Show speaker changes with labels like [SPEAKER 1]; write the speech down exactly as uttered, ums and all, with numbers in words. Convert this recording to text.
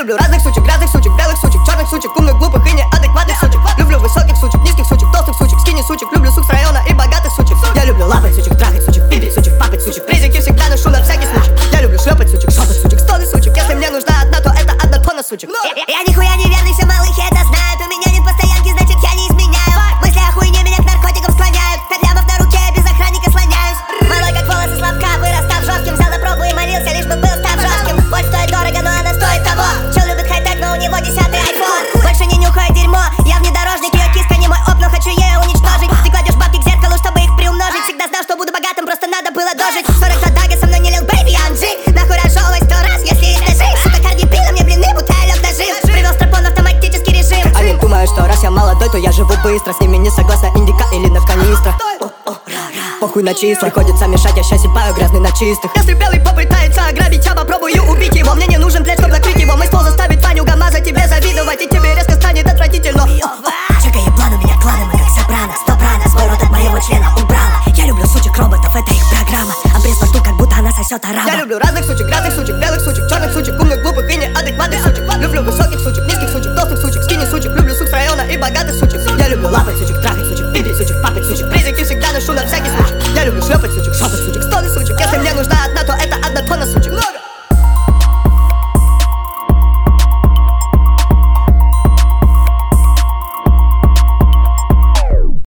[SPEAKER 1] люблю разных сучек, грязных сучек, белых сучек, черных сучек, умных, глупых и неадекватных сучек. Люблю высоких сучек, низких сучек, толстых сучек, скини сучек. Люблю сук с района и богатых сучек. Я люблю лапать сучек, трахать сучек, пиздить сучек, папать сучек. Презики всегда ношу на всякий случай. Я люблю шлепать сучек, шопать сучек, стоны сучек. Если мне нужна одна, то это одна тонна сучек.
[SPEAKER 2] Я, я нихуя не верный, все малыхи это знают. У меня нет постоянки, значит я не изменяю. Мысли о хуйне меня к наркотикам склоняют. Пять лямов на руке, я без охранника слоняюсь. Малой как волосы Славка, вырастав жестким. Взял на пробу и молился, лишь бы был став жестким. Боль стоит дорого, но она стоит того. Чел любит хай-тек, но у него десятый айфон. Больше не нюхаю дерьмо, я внедорожник. Ее киска не мой оп, но хочу ее уничтожить. Ты кладешь бабки к зеркалу, чтобы их приумножить. Всегда знал, что буду богатым, просто надо было дожить. сорок два дага со мной не лил бэйби, я G. Нахуй разжевывай сто раз, если есть ножи. Сука, Карди Би на мне блины, будто я лёг нажив. Привел стропон в автоматический режим.
[SPEAKER 1] Они думают, что раз я молодой, то я живу быстро. С ними не согласна индика или на канистра. Похуй на числа, приходится мешать, я щас сипаю грязный на чистых. Если белый попытается ограбить, я попробую убить его. Мне не нужен плед, чтоб закрыть его. Мой ствол заставит Ваню ГАМАЗа тебе завидовать и тебе резко